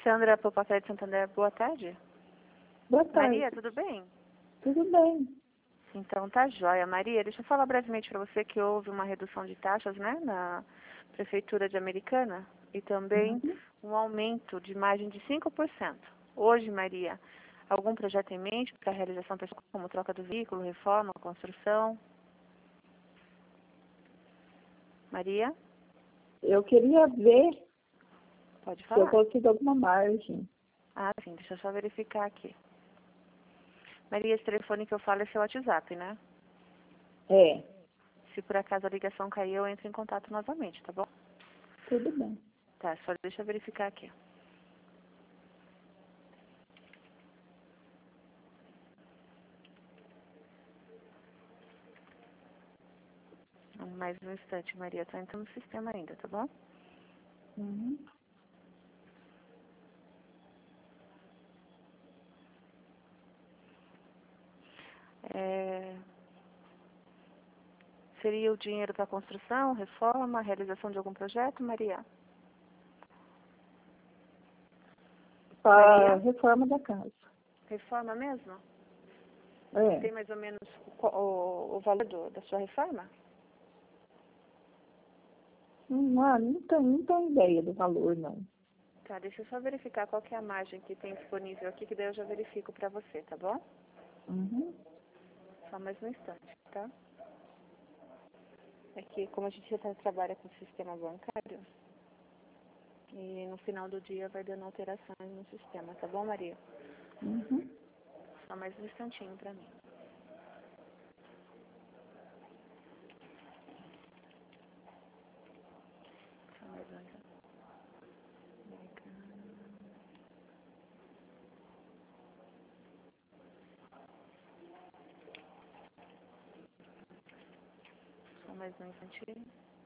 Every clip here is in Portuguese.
Sandra Popacé de Santander, boa tarde. Boa tarde. Maria, tudo bem? Tudo bem. Então tá jóia. Maria, deixa eu falar brevemente para você que houve uma redução de taxas, né, na Prefeitura de Americana e também um aumento de margem de 5%. Hoje, Maria, algum projeto em mente para realização pessoal, como troca do veículo, reforma, construção? Maria? Eu queria ver Pode se eu falar. consigo alguma margem. Ah, sim, deixa eu só verificar aqui. Maria, esse telefone que eu falo é seu WhatsApp, né? É, Se por acaso a ligação cair, eu entro em contato novamente, tá bom? tudo bem. Tá, só deixa eu verificar aqui. Mais um instante, Maria, tá entrando no sistema ainda, tá bom? Uhum. Seria o dinheiro para construção, reforma, realização de algum projeto, Maria? Para a Maria? reforma da casa. Reforma mesmo? É. Tem mais ou menos o valor da sua reforma? Não tenho ideia do valor, não. Tá, deixa eu só verificar qual que é a margem que tem disponível aqui, que daí eu já verifico para você, tá bom? Uhum. Só mais um instante, tá? É que como a gente já trabalha com sistema bancário, e no final do dia vai dando alterações no sistema, tá bom, Maria? Uhum. Só mais um instantinho para mim. Só mais um instante. Só mais um instantinho.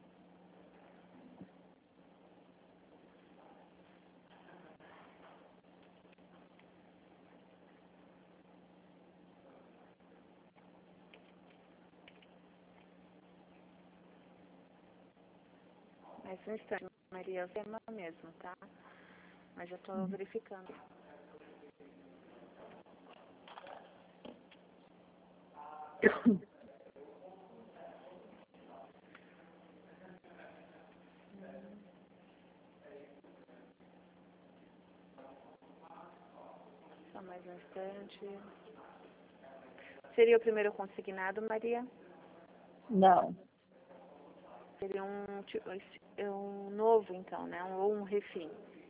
Mais um instante, Maria, é o tema mesmo, tá? Mas já estou verificando. Só mais um instante. Seria o primeiro consignado, Maria? Não. Seria um novo, então, né? Ou um refim.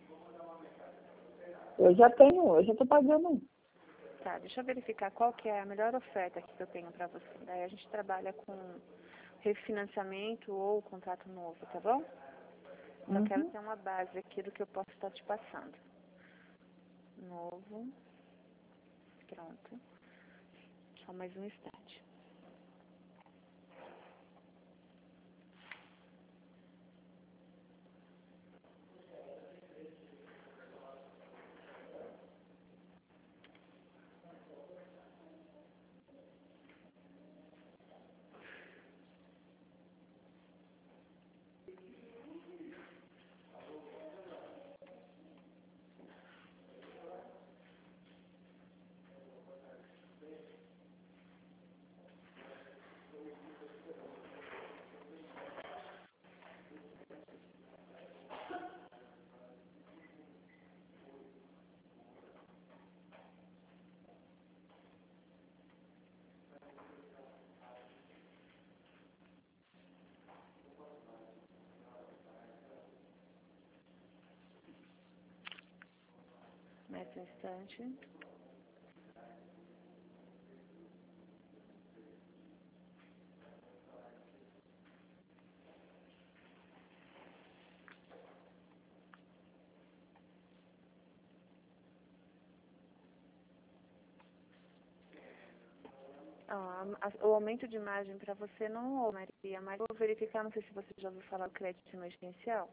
Eu já estou pagando um. Tá, deixa eu verificar qual que é a melhor oferta que eu tenho para você. Daí a gente trabalha com refinanciamento ou contrato novo, tá bom? Só quero ter uma base aqui do que eu posso estar te passando. Novo. Pronto. Só mais um instante. Mais um instante. O aumento de margem para você não houve, Maria, mas eu vou verificar, não sei se você já ouviu falar do crédito emergencial.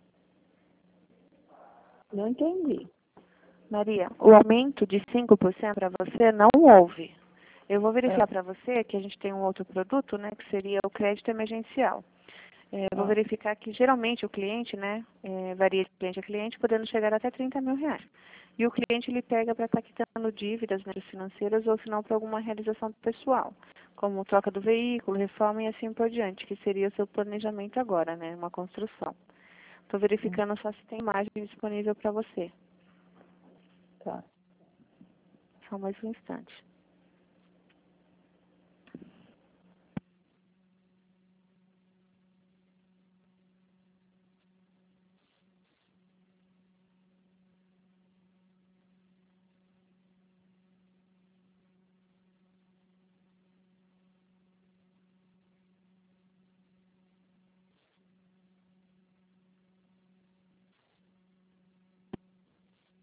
Não entendi. Maria, o aumento de 5% para você não houve. Eu vou verificar para você que a gente tem um outro produto, né, que seria o crédito emergencial. Vou verificar que geralmente o cliente, né, varia de cliente a cliente, podendo chegar até 30 mil reais. E o cliente ele pega para estar quitando dívidas, né, financeiras ou se não para alguma realização pessoal, como troca do veículo, reforma e assim por diante, que seria o seu planejamento agora, né, uma construção. Estou verificando só se tem imagem disponível para você. Tá. Só mais um instante.